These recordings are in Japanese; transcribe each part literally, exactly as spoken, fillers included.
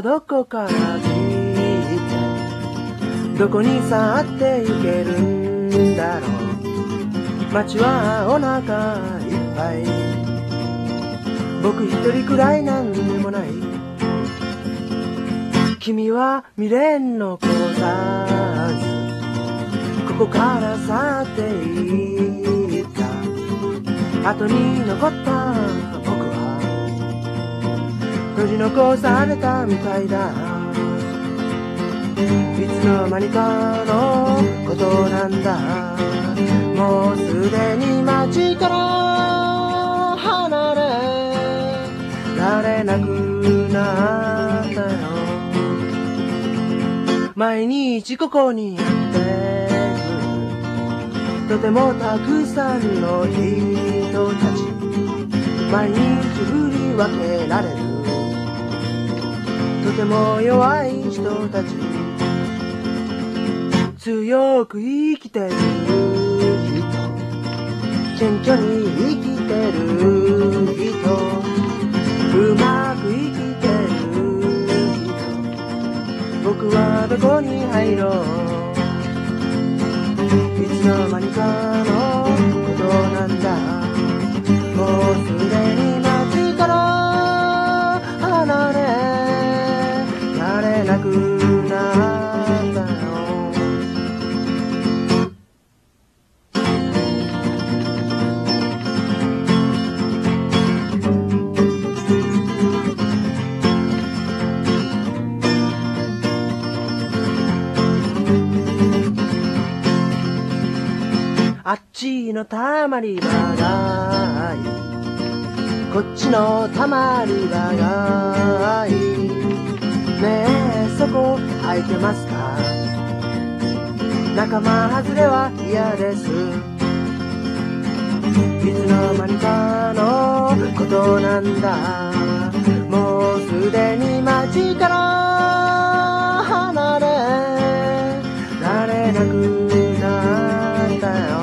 はどこから来てどこに去って行けるんだろう。街はお腹いっぱい、僕一人くらいなんでもない。君は未練残さずここから去っていった後に残った僕は取り残されたみたいだ。いつの間にかのことなんだ。もうすでに街から離れられなくなったよ。毎日ここにやってくるとてもたくさんの人たち、毎日振り分けられるとても弱い人たち、強く生きてる人、謙虚に生きてる人、うまく生きてる人、僕はどこに入ろう。いつの間にかのことなんだ。もうすでに街から離れられなくなったよ。あっちのたまり場がいい、こっちのたまり場がいい。ねえそこ空いてますか。仲間外れは嫌です。いつの間にかのことなんだ。もうすでに街から離れられなくなったよ。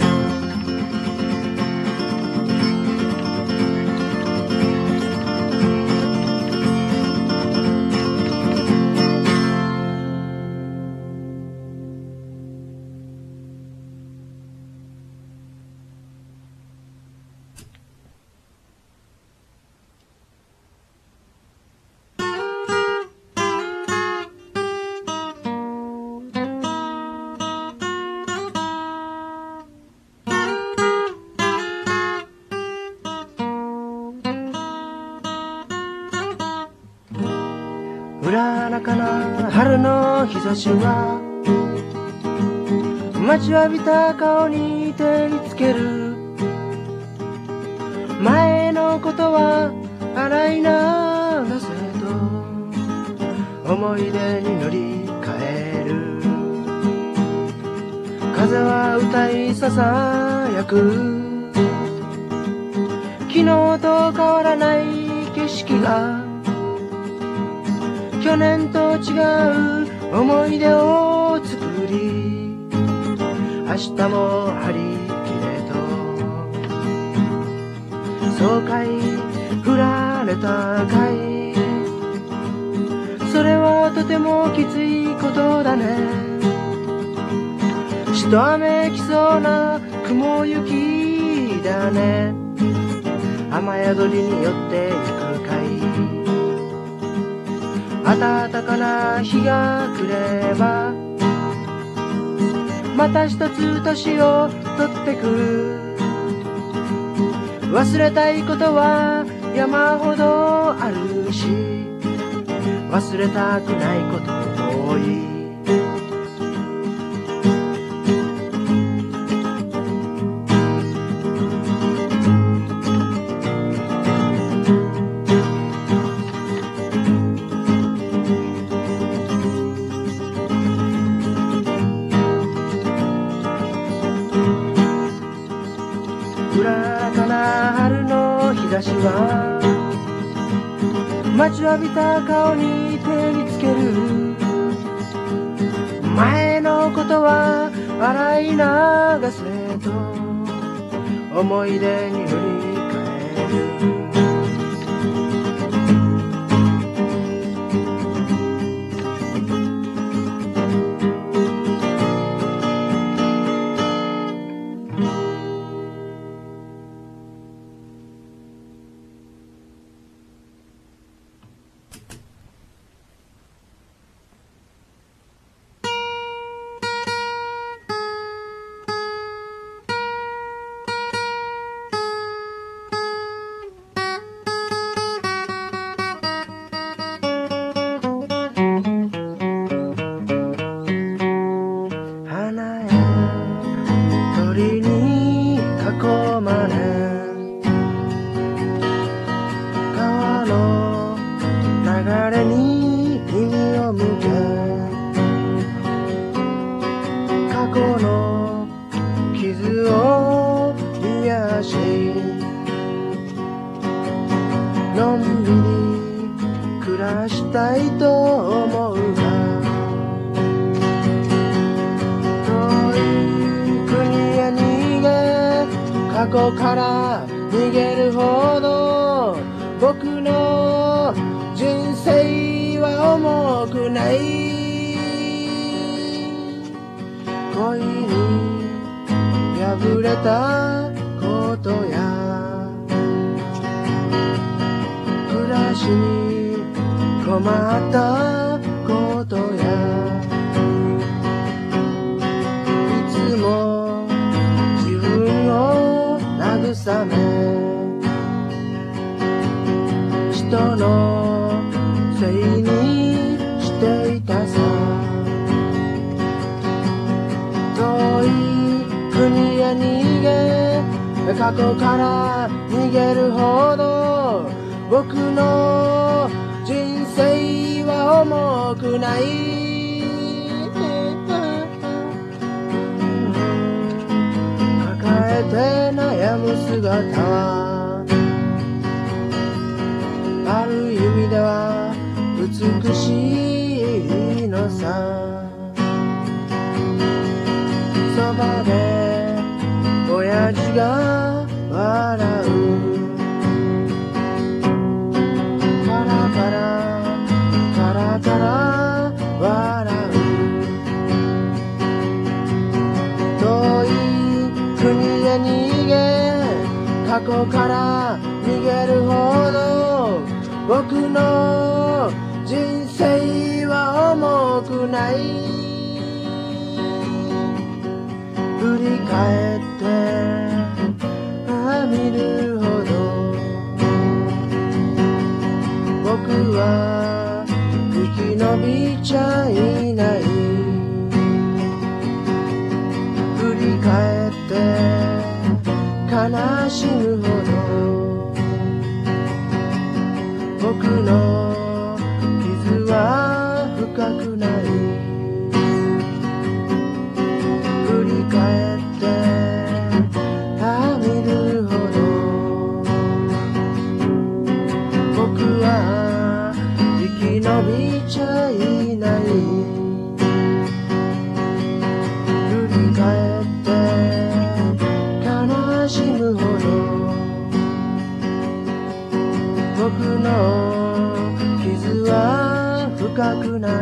裏中な春の日差しは待ちわびた顔に照りつける。前のことは洗い流せと思い出に乗り換える。風は歌いささやく昨日と変わらない景色が、去年と違う思い出を作り、明日も張り切れとそうかい振られたかい。それはとてもきついことだね。一雨来そうな雲行きだね。雨宿りによって行くかい。暖かな日が来ればまた一つ年を取ってく。忘れたいことは山ほどあるし、忘れたくないことも多い。裏かな春の日差しは待ちわびた顔に照りつける。前のことは洗い流せと思い出に乗り換える。 たいと思うが遠い国へ逃げ過去から逃げるほど僕の人生は重くない恋に破れたことや暮らしに困ったことやいつも自分を慰め人のせいにしていたさ遠い国へ逃げ過去から逃げるほど僕の人生は重くない抱えて悩む姿はある意味では美しいのさそばで親父が笑うカラカラカラカラ笑う遠い国へ逃げ過去から逃げるほど僕の人生は重くない振り返って見るほど僕は生き延びちゃいない振り返って悲しむほど僕の傷は深くない振り返って見るほど僕は生き延びちゃいない振り返って悲しむほど僕の傷は深くない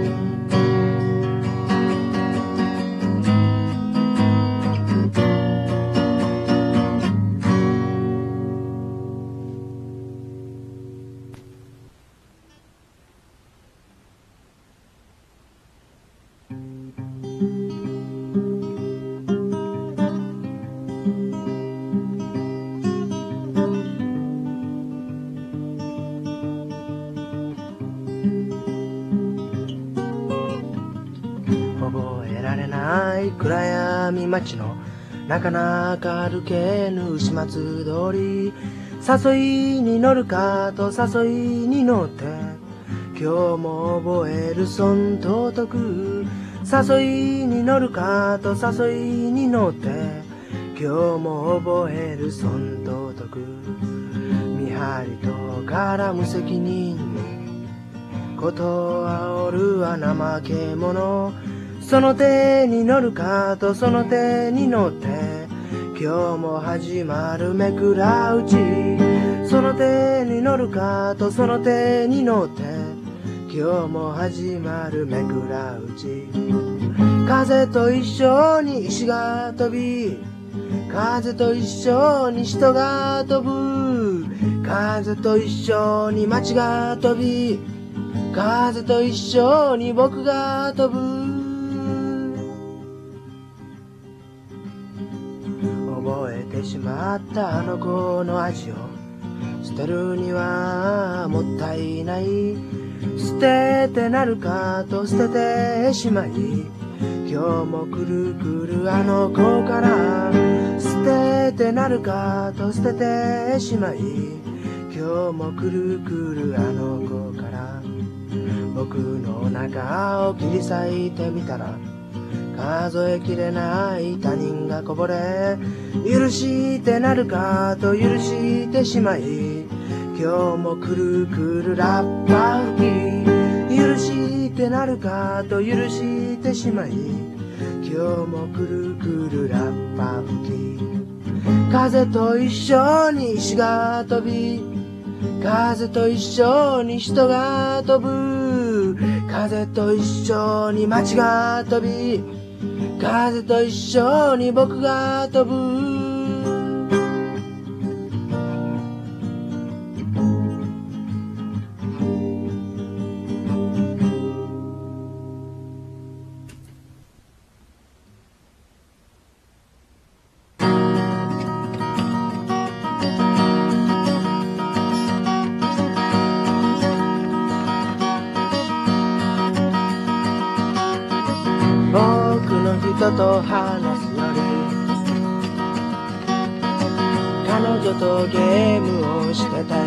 暗闇街のなかなか歩けぬ始末通り誘いに乗るかと誘いに乗って今日も覚える損尊く誘いに乗るかと誘いに乗って今日も覚える損尊く見張りとから無責任にことあおるは怠け者その手に乗るかとその手に乗って今日も始まるめくらうちその手に乗るかとその手に乗って今日も始まるめくらうち風と一緒に石が飛び風と一緒に人が飛ぶ風と一緒に街が飛び風と一緒に僕が飛ぶ覚えてしまったあの子の味を捨てるにはもったいない捨ててなるかと捨ててしまい今日もくるくるあの子から捨ててなるかと捨ててしまい今日もくるくるあの子から僕の中を切り裂いてみたら数えきれない他人がこぼれ許してなるかと許してしまい今日もくるくるラッパ吹き許してなるかと許してしまい今日もくるくるラッパ吹き風と一緒に石が飛び風と一緒に人が飛ぶ風と一緒に街が飛び風と一緒に僕が飛ぶ人と話すより彼女とゲームをしてたい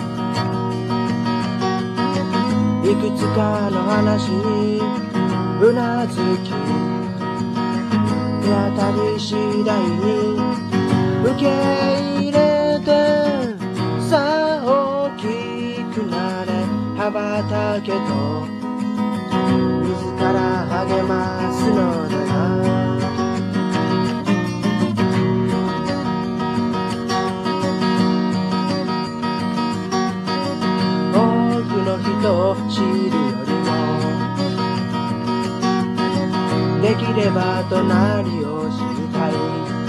いくつかの話にうなずき手当たり次第に受け入れてさあ大きくなれ羽ばたけと自ら励ますのだな多くの人を知るよりもできれば隣を知りたい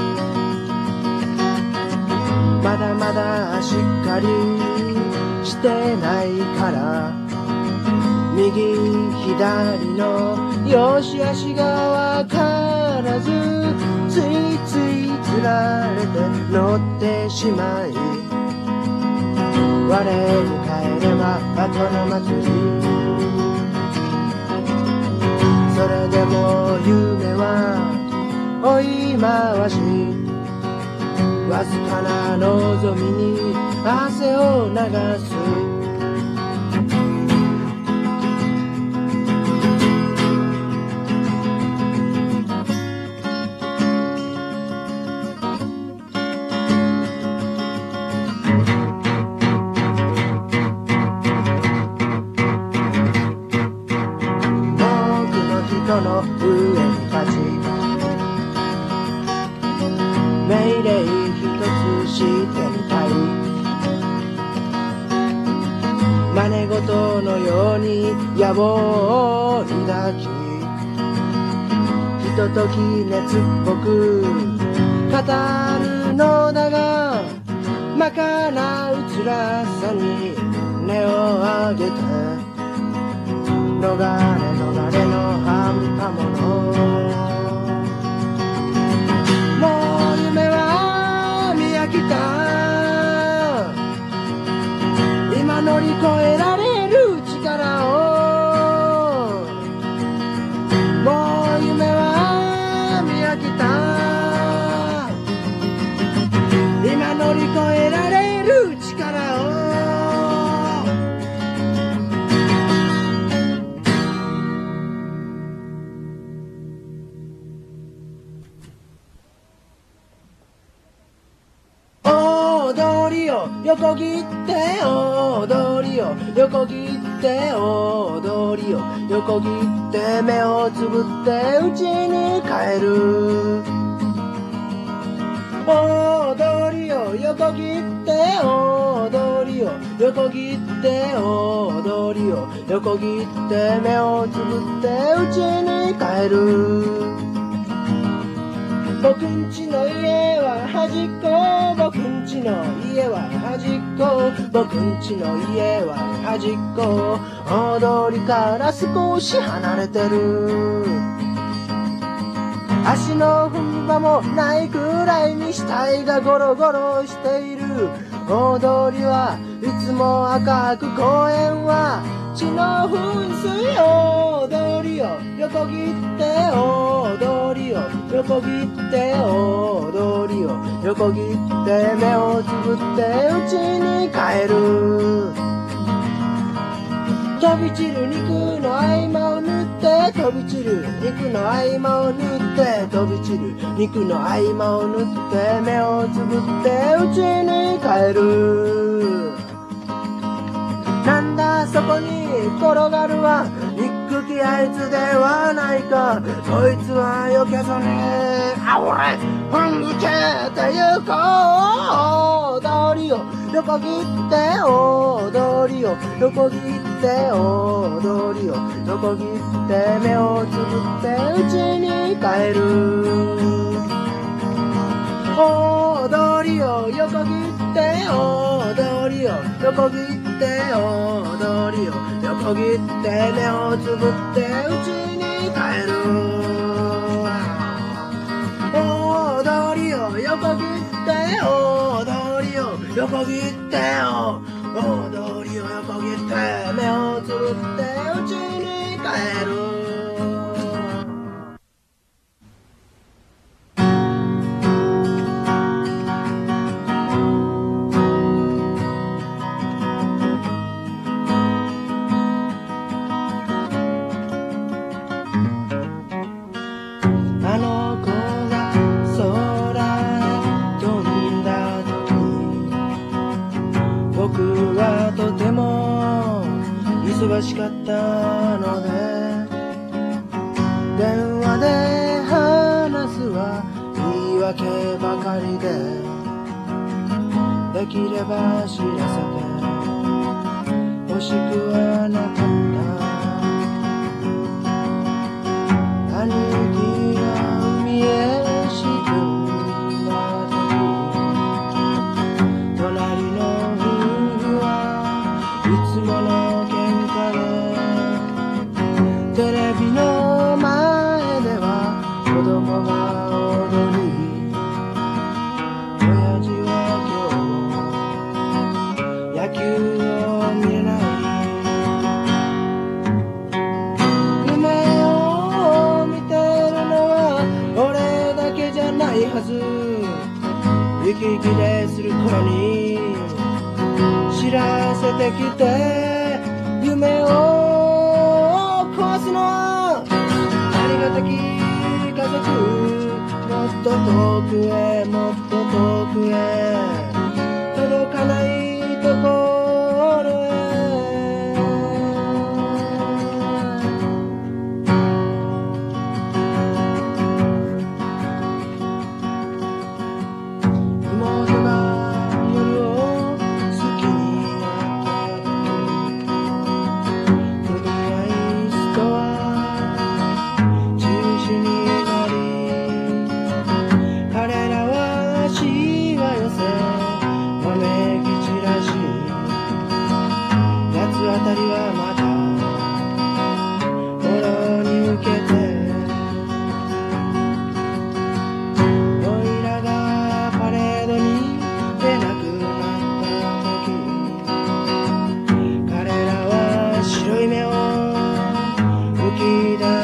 まだまだしっかりしてないから右左の良し悪しがわからずついついつられて乗ってしまい我に返れば後の祭りそれでも夢は追い回しわずかな望みに汗を流すの上に立ち命令一つしてみたい真似事のように野望を抱きひととき熱っぽく語るのだが真かなうつらさに根を上げて逃れ逃れの半端者もう夢は見飽きた今乗り越えられる力をもう夢は見飽きた今乗り越えられる力を横切って踊りを横切って踊りを横切って目をつぶって家に帰る踊りを横切って踊りを横切って踊りを横切って目をつぶって家に帰る僕んちの家は端っこ僕んちの家は端っこ僕んちの家は端っこ踊りから少し離れてる足の踏み場もないくらいに死体がゴロゴロしている踊りはいつも赤く公園は血の噴水踊りを横切って踊りを横切って踊りを横切って目をつぶって家に帰る飛び散る肉の合間を縫って飛び散る肉の合間を縫って飛び散る肉の合間を縫って目をつぶって家に帰るなんだそこに転がるは憎きあいつではないか。こいつはよけそねあ俺踏んづけてゆこう。踊りを横切って踊りを横切って踊りを横切って目をつぶって家に帰る。踊りを横切って踊りを横切って踊りを横切って目をつぶって家に帰る。踊りを横切って踊りを横切って踊りを横切って目をつぶって家に帰る。忙しかったので電話で話すは言い訳ばかりでできれば知らせて欲しくはなかった。兄貴が海へ沈んだ時隣の夫婦はいつものテレビの前では子供が踊り親父は今日野球を見れない。夢を見てるのは俺だけじゃないはず。息切れする頃に知らせてきて夢を壊すのはありがたき家族。もっと遠くへもっと遠くへ届かないところへ。妹が夜を好きになって組合ストア中止になり彼らはしわ寄せわめき散らし夏あたりはまたもろに受けておいらがパレードに出なくなった時彼らは白い目をむき出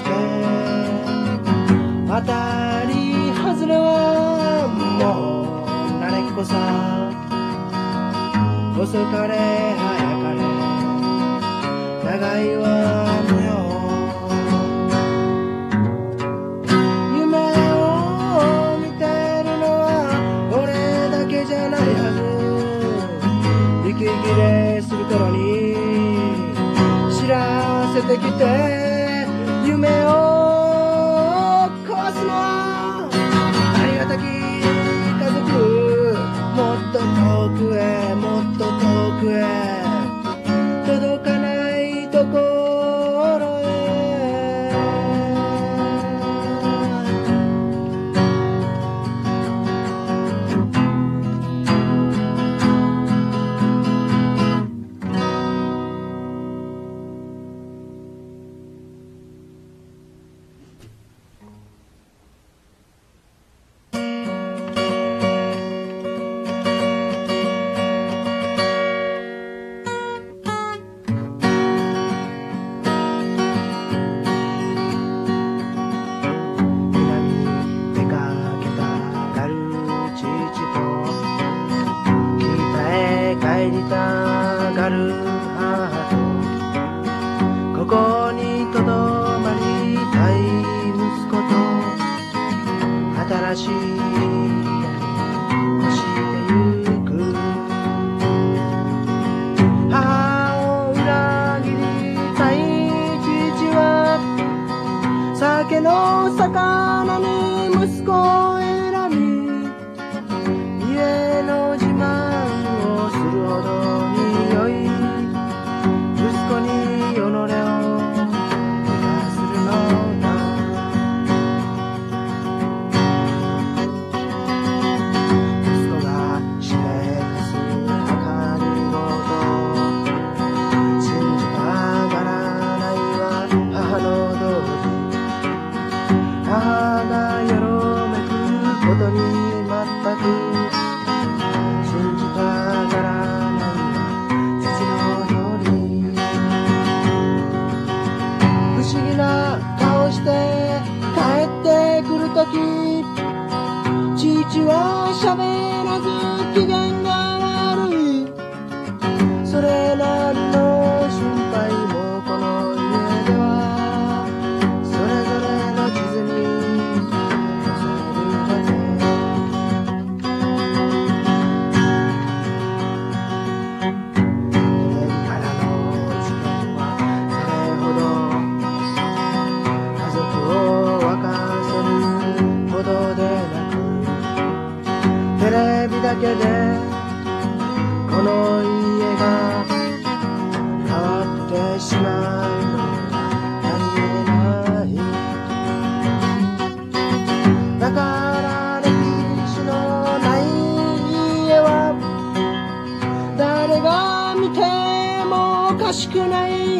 して当たり外れはもう慣れっこさ。遅かれ早かれ長いは無用。夢を見てるのは俺だけじゃないはず。息切れする頃に知らせてきて夢を壊すのはありがたき家族。もっと遠くへもっと遠くへ届かないところへ。帰りたがる母とここにとどまりたい息子と新しい越してゆく。母に全く信じたがらない説の通り不思議な顔して帰ってくるとき父は喋らず機嫌が悪いそれなりの心配もこの家ではそれぞれの地図に載せるだけテレビからの事件はそれほど家族を沸かせるほどでなくテレビだけでこの家が変わってしまうのがありえないだから歴史のない家は誰が見てもおかしくない